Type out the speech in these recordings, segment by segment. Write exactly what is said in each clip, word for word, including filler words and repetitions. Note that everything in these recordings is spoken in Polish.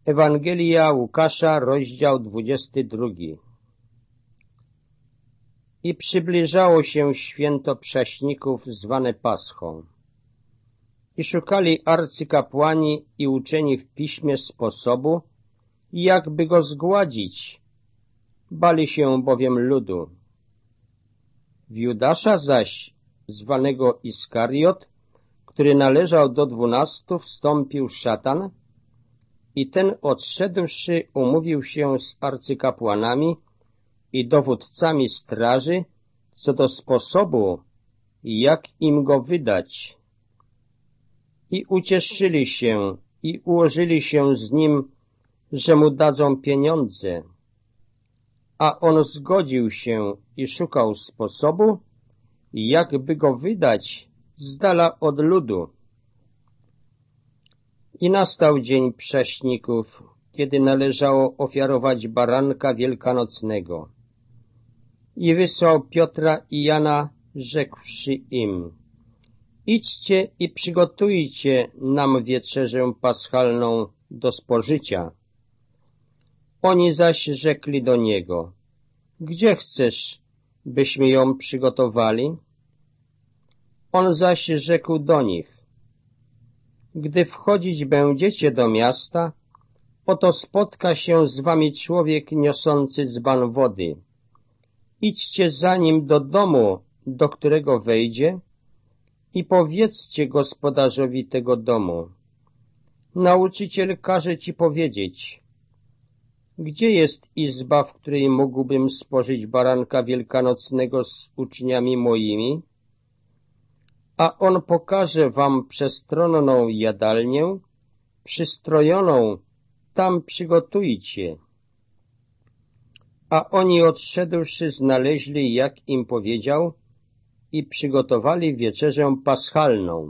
Ewangelia Łukasza, rozdział dwudziesty drugi. I przybliżało się święto prześników zwane Paschą. I szukali arcykapłani i uczeni w piśmie sposobu, jakby go zgładzić. Bali się bowiem ludu. W Judasza zaś, zwanego Iskariot, który należał do dwunastu, wstąpił szatan, i ten odszedłszy umówił się z arcykapłanami i dowódcami straży co do sposobu, jak im go wydać. I ucieszyli się i ułożyli się z nim, że mu dadzą pieniądze. A on zgodził się i szukał sposobu, jakby go wydać z dala od ludu. I nastał dzień prześników, kiedy należało ofiarować baranka wielkanocnego. I wysłał Piotra i Jana, rzekłszy im: idźcie i przygotujcie nam wieczerzę paschalną do spożycia. Oni zaś rzekli do niego: gdzie chcesz, byśmy ją przygotowali? On zaś rzekł do nich: gdy wchodzić będziecie do miasta, oto spotka się z wami człowiek niosący dzban wody. Idźcie za nim do domu, do którego wejdzie, i powiedzcie gospodarzowi tego domu: nauczyciel każe ci powiedzieć, gdzie jest izba, w której mógłbym spożyć baranka wielkanocnego z uczniami moimi? A on pokaże wam przestronną jadalnię, przystrojoną, tam przygotujcie. A oni odszedłszy znaleźli, jak im powiedział, i przygotowali wieczerzę paschalną.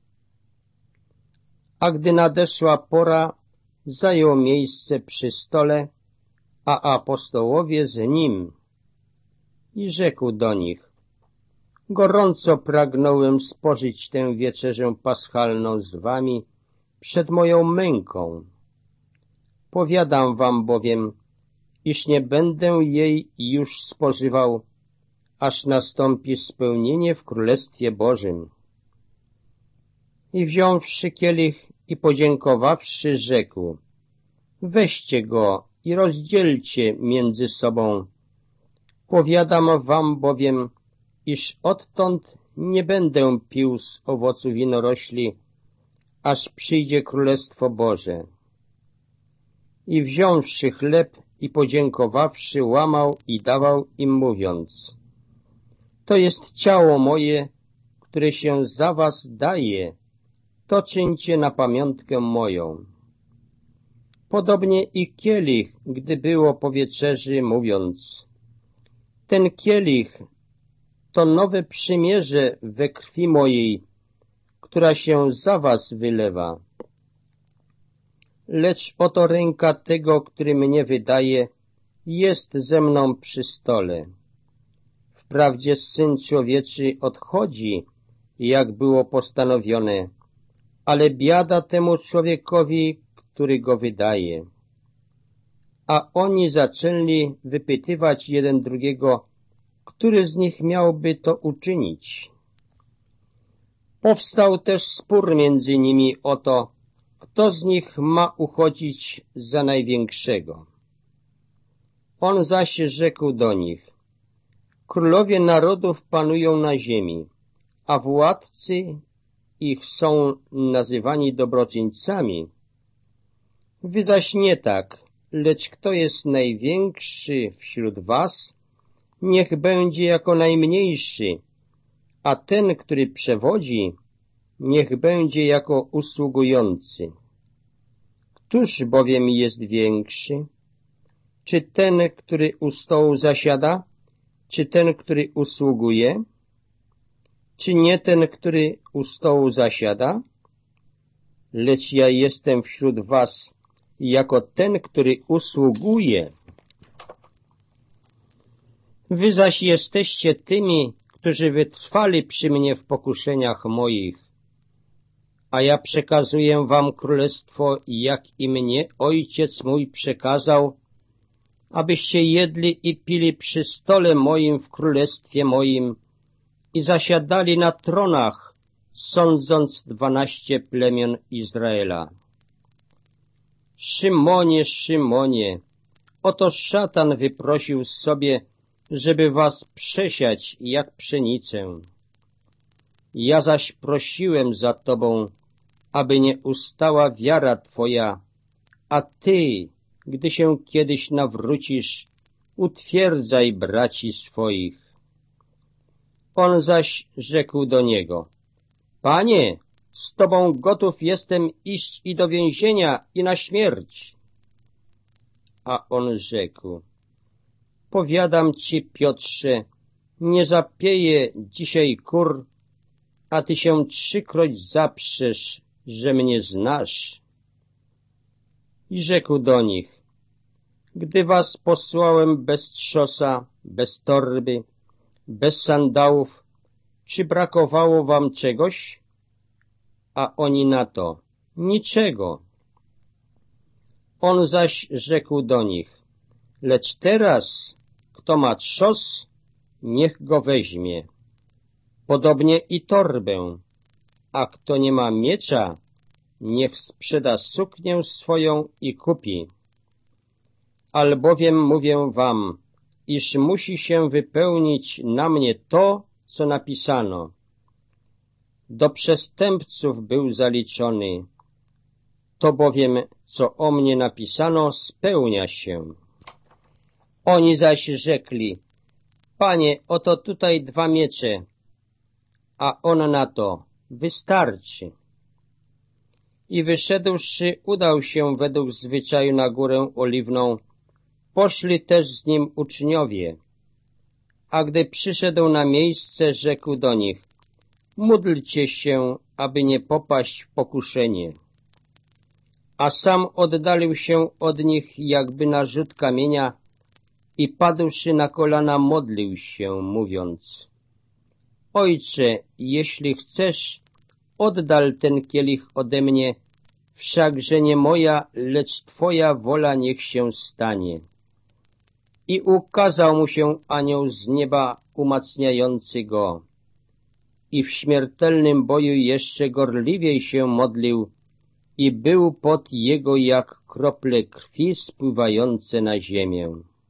A gdy nadeszła pora, zajął miejsce przy stole, a apostołowie z nim. I rzekł do nich: gorąco pragnąłem spożyć tę wieczerzę paschalną z wami przed moją męką. Powiadam wam bowiem, iż nie będę jej już spożywał, aż nastąpi spełnienie w Królestwie Bożym. I wziąwszy kielich i podziękowawszy, rzekł: weźcie go i rozdzielcie między sobą. Powiadam wam bowiem, iż odtąd nie będę pił z owocu winorośli, aż przyjdzie Królestwo Boże. I wziąwszy chleb i podziękowawszy, łamał i dawał im, mówiąc: to jest ciało moje, które się za was daje, to czyńcie na pamiątkę moją. Podobnie i kielich, gdy było po wieczerzy, mówiąc: ten kielich to nowe przymierze we krwi mojej, która się za was wylewa. Lecz oto ręka tego, który mnie wydaje, jest ze mną przy stole. Wprawdzie Syn Człowieczy odchodzi, jak było postanowione, ale biada temu człowiekowi, który go wydaje. A oni zaczęli wypytywać jeden drugiego, który z nich miałby to uczynić. Powstał też spór między nimi o to, kto z nich ma uchodzić za największego. On zaś rzekł do nich: królowie narodów panują na ziemi, a władcy ich są nazywani dobroczyńcami. Wy zaś nie tak, lecz kto jest największy wśród was, niech będzie jako najmniejszy, a ten, który przewodzi, niech będzie jako usługujący. Któż bowiem jest większy? Czy ten, który u stołu zasiada, czy ten, który usługuje? Czy nie ten, który u stołu zasiada? Lecz ja jestem wśród was jako ten, który usługuje. Wy zaś jesteście tymi, którzy wytrwali przy mnie w pokuszeniach moich. a ja przekazuję wam królestwo, jak i mnie ojciec mój przekazał, abyście jedli i pili przy stole moim w królestwie moim i zasiadali na tronach, sądząc dwanaście plemion Izraela. Szymonie, Szymonie, oto szatan wyprosił sobie, żeby was przesiać jak pszenicę. Ja zaś prosiłem za tobą, aby nie ustała wiara twoja, a ty, gdy się kiedyś nawrócisz, utwierdzaj braci swoich. On zaś rzekł do niego: Panie, z tobą gotów jestem iść i do więzienia, i na śmierć. A on rzekł: Powiadam ci, Piotrze, nie zapieję dzisiaj kur, a ty się trzykroć zaprzesz, że mnie znasz. I rzekł do nich: Gdy was posłałem bez trzosa, bez torby, bez sandałów, czy brakowało wam czegoś? A oni na to: niczego. On zaś rzekł do nich: Lecz teraz, kto ma trzos, niech go weźmie. Podobnie i torbę, a kto nie ma miecza, niech sprzeda suknię swoją i kupi. Albowiem mówię wam, iż musi się wypełnić na mnie to, co napisano. Do przestępców był zaliczony, to bowiem, co o mnie napisano, spełnia się. Oni zaś rzekli: Panie, oto tutaj dwa miecze. A on na to: wystarczy. I wyszedłszy, udał się według zwyczaju na górę Oliwną. Poszli też z nim uczniowie. A gdy przyszedł na miejsce, rzekł do nich: módlcie się, aby nie popaść w pokuszenie. A sam oddalił się od nich jakby na rzut kamienia i padłszy na kolana modlił się, mówiąc: Ojcze, jeśli chcesz, oddal ten kielich ode mnie, wszakże nie moja, lecz Twoja wola niech się stanie. I ukazał mu się anioł z nieba umacniający go. I w śmiertelnym boju jeszcze gorliwiej się modlił i był pot jego jak krople krwi spływające na ziemię.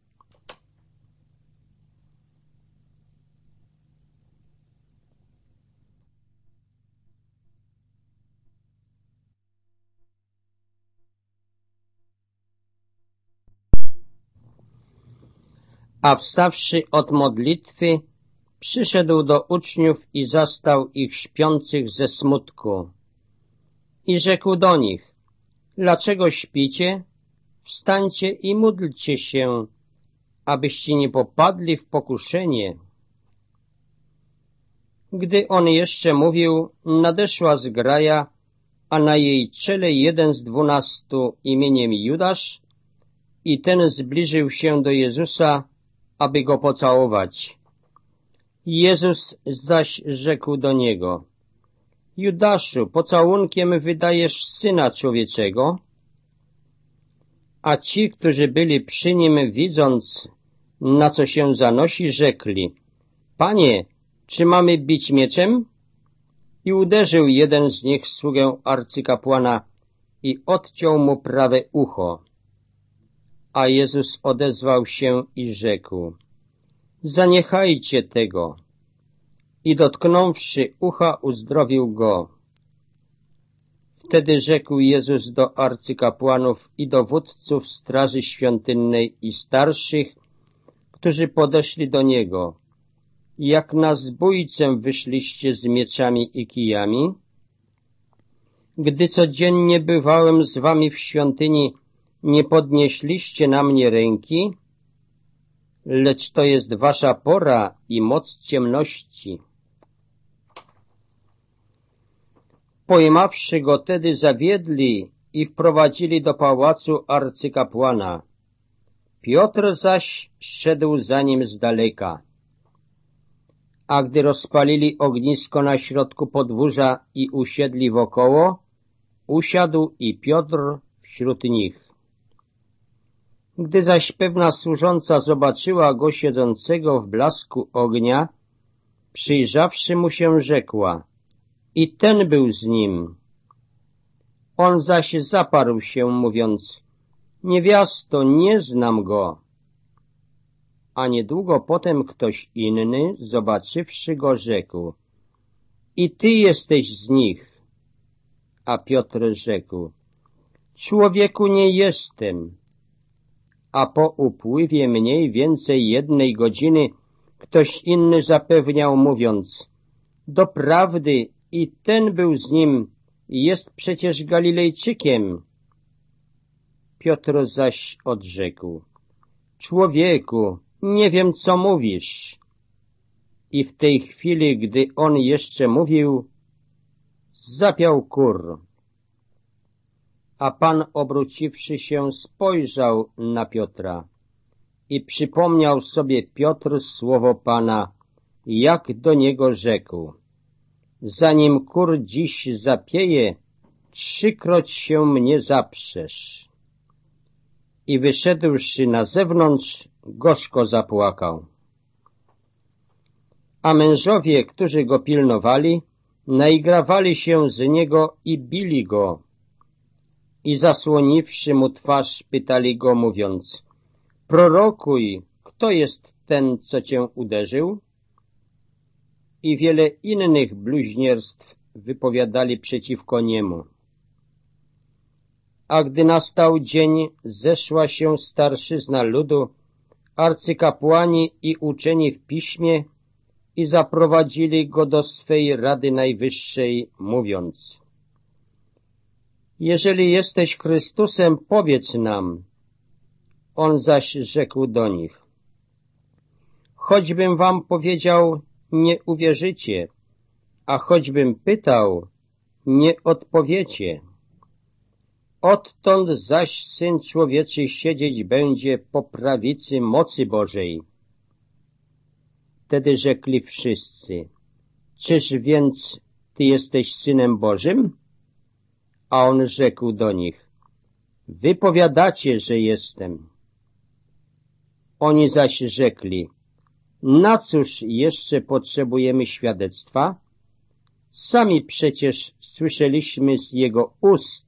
A wstawszy od modlitwy, przyszedł do uczniów i zastał ich śpiących ze smutku. I rzekł do nich: dlaczego śpicie? Wstańcie i módlcie się, abyście nie popadli w pokuszenie. Gdy on jeszcze mówił, nadeszła zgraja, a na jej czele jeden z dwunastu imieniem Judasz, i ten zbliżył się do Jezusa, aby go pocałować. Jezus zaś rzekł do niego: Judaszu, pocałunkiem wydajesz Syna Człowieczego? A ci, którzy byli przy nim, widząc, na co się zanosi, rzekli: Panie, czy mamy bić mieczem? I uderzył jeden z nich sługę arcykapłana i odciął mu prawe ucho. A Jezus odezwał się i rzekł: zaniechajcie tego. I dotknąwszy ucha, uzdrowił go. Wtedy rzekł Jezus do arcykapłanów i dowódców straży świątynnej i starszych, którzy podeszli do Niego: jak na zbójcę wyszliście z mieczami i kijami? Gdy codziennie bywałem z wami w świątyni, nie podnieśliście na mnie ręki? Lecz to jest wasza pora i moc ciemności. Pojmawszy go tedy, zawiedli i wprowadzili do pałacu arcykapłana. Piotr zaś szedł za nim z daleka. A gdy rozpalili ognisko na środku podwórza i usiedli wokoło, usiadł i Piotr wśród nich. Gdy zaś pewna służąca zobaczyła go siedzącego w blasku ognia, przyjrzawszy mu się, rzekła: i ten był z nim. On zaś zaparł się, mówiąc: niewiasto, nie znam go. A niedługo potem ktoś inny, zobaczywszy go, rzekł: i ty jesteś z nich. A Piotr rzekł: człowieku, nie jestem. A po upływie mniej więcej jednej godziny ktoś inny zapewniał, mówiąc: doprawdy i ten był z nim, jest przecież Galilejczykiem. Piotr zaś odrzekł: człowieku, nie wiem, co mówisz. I w tej chwili, gdy on jeszcze mówił, zapiał kur. A Pan, obróciwszy się, spojrzał na Piotra i przypomniał sobie Piotr słowo Pana, jak do niego rzekł: zanim kur dziś zapieje, trzykroć się mnie zaprzesz. I wyszedłszy na zewnątrz, gorzko zapłakał. A mężowie, którzy go pilnowali, naigrawali się z niego i bili go. I zasłoniwszy mu twarz, pytali go, mówiąc: prorokuj, kto jest ten, co cię uderzył? I wiele innych bluźnierstw wypowiadali przeciwko niemu. A gdy nastał dzień, zeszła się starszyzna ludu, arcykapłani i uczeni w piśmie i zaprowadzili go do swej Rady Najwyższej, mówiąc: jeżeli jesteś Chrystusem, powiedz nam. On zaś rzekł do nich: choćbym wam powiedział, nie uwierzycie, a choćbym pytał, nie odpowiecie. Odtąd zaś Syn Człowieczy siedzieć będzie po prawicy mocy Bożej. Wtedy rzekli wszyscy: czyż więc ty jesteś Synem Bożym? A on rzekł do nich: wy powiadacie, że jestem. Oni zaś rzekli: na cóż jeszcze potrzebujemy świadectwa? Sami przecież słyszeliśmy z jego ust,